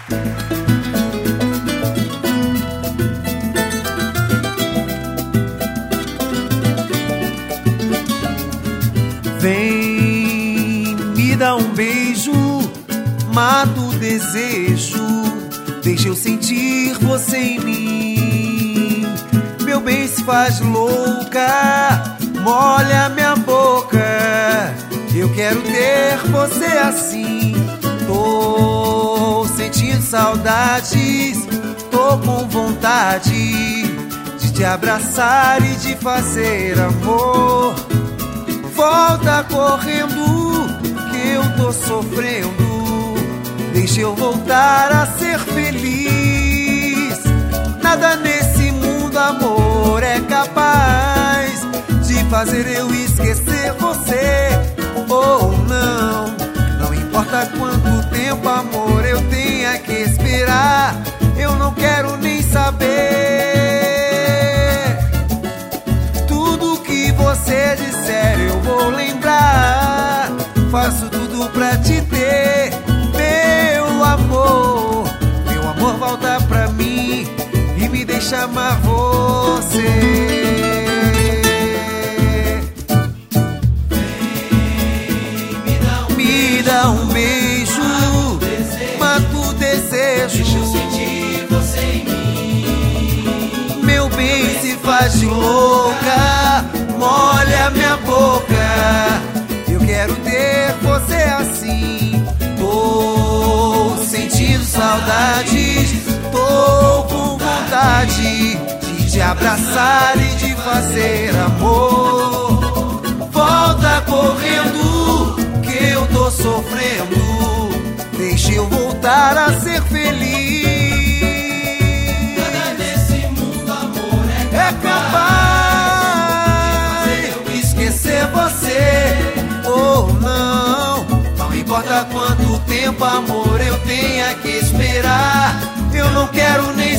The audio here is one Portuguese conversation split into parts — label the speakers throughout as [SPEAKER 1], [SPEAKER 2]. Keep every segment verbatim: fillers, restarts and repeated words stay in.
[SPEAKER 1] Vem, me dá um beijo, mata o desejo, deixa eu sentir você em mim. Meu bem, se faz louca, molha minha boca, eu quero ter você assim. Tô sentindo saudades, tô com vontade de te abraçar e de fazer amor. Volta correndo, que eu tô sofrendo, deixa eu voltar a ser feliz. Nada nesse mundo, amor, é capaz de fazer eu esquecer você. Ou não, não importa quanto tempo, amor, eu tenha que esperar, eu não quero nem saber. Tudo que você disser eu vou lembrar, faço tudo pra te ter. Meu amor, meu amor, volta pra mim e me deixa amar você. Me dá um beijo, mata o desejo,
[SPEAKER 2] deixa eu sentir você em mim.
[SPEAKER 1] Meu bem, se faz de louca, molha minha boca, eu quero ter você assim. Tô sentindo saudades, tô com vontade de te abraçar e de fazer amor. Volta correndo, que eu tô sofrendo, deixa eu voltar a ser feliz.
[SPEAKER 2] Nada nesse mundo, amor, é
[SPEAKER 1] É capaz
[SPEAKER 2] de fazer eu
[SPEAKER 1] esquecer você. Ou não, não importa quanto tempo, amor, eu tenha que esperar, eu não quero nem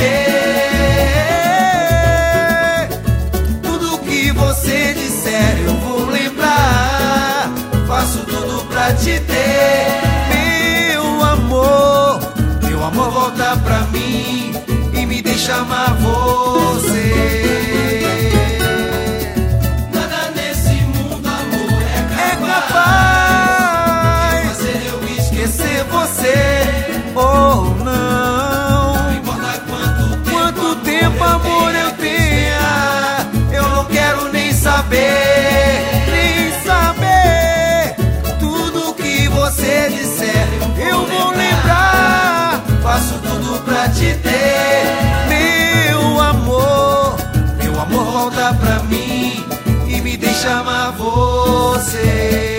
[SPEAKER 1] saber. Tudo que você disser eu vou lembrar, faço tudo pra te ter. Meu amor, meu amor, volta pra mim e me deixa amar você.
[SPEAKER 2] Nada nesse mundo, amor, é
[SPEAKER 1] É
[SPEAKER 2] capaz
[SPEAKER 1] capaz
[SPEAKER 2] de fazer eu esquecer
[SPEAKER 1] esquecer você. Ou não,
[SPEAKER 2] Não importa quanto tempo,
[SPEAKER 1] quanto tempo, amor, eu tenha, eu não quero nem saber, nem saber. Tudo que você disser eu vou lembrar, faço tudo pra te ter. Meu amor, meu amor, volta pra mim e me deixa amar você.